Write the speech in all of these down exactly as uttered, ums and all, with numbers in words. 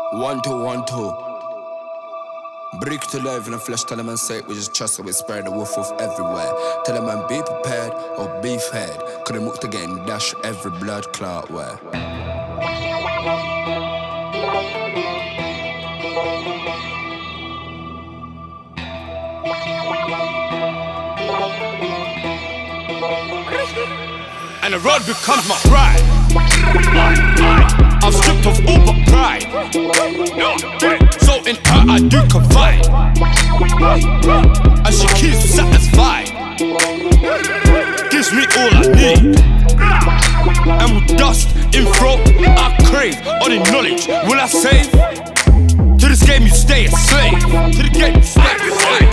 One, two, one, two. Break to life in the flesh, tell them and say it, we just trust it, we spread the wolf wolf everywhere. Tell them and be prepared or be fed. Couldn't look to getting dash every blood clot where. And the road becomes my pride. I've stripped of all but pride. So in her I do confide, and she keeps me satisfied. Gives me all I need, and with dust in throat I crave all the knowledge. Will I save? To this game you stay a slave. To the game you stay a slave.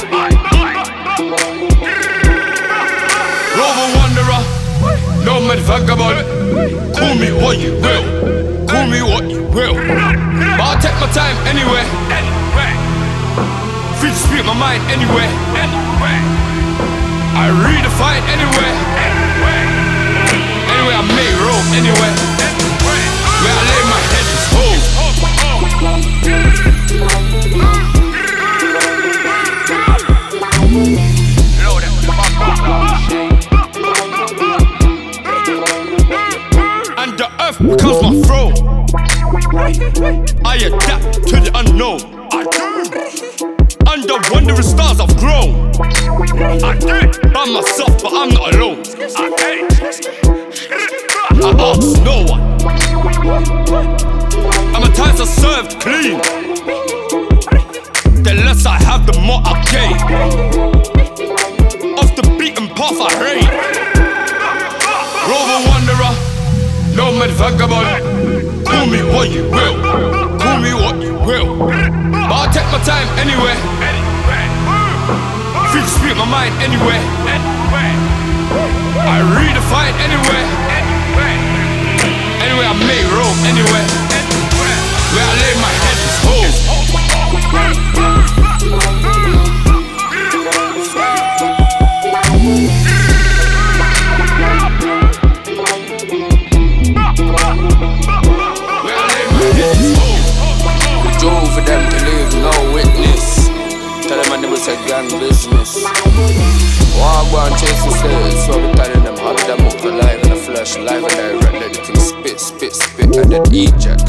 Rover wanderer, nomad vagabond. Call me what you will, call me what you will, but I'll take my time anyway. Free to speak my mind anyway. I redefine anyway. Anyway I may roam anyway. Where I lay my head is home. And the earth becomes my throne. I adapt to the unknown. Under wondrous stars I've grown. By myself but I'm not alone. I ask no one, and my times are served clean. The less I have, the more I gain. Off the beaten path I reign. Rover wanderer, nomad vagabond. Call me what you will, call me what you will, but I'll take my time anyway. Free to speak my mind anyway. I redefine anyway. Anyway I may roam anyway. Where I lay my head is home. For them to leave no witness. Tell them I never said gang business. Walk go and chase the stairs. So we telling them how them up to live in the flesh, live and direct. Let the thing spit, spit, spit and then eject.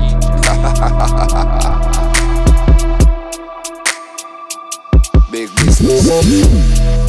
Big business.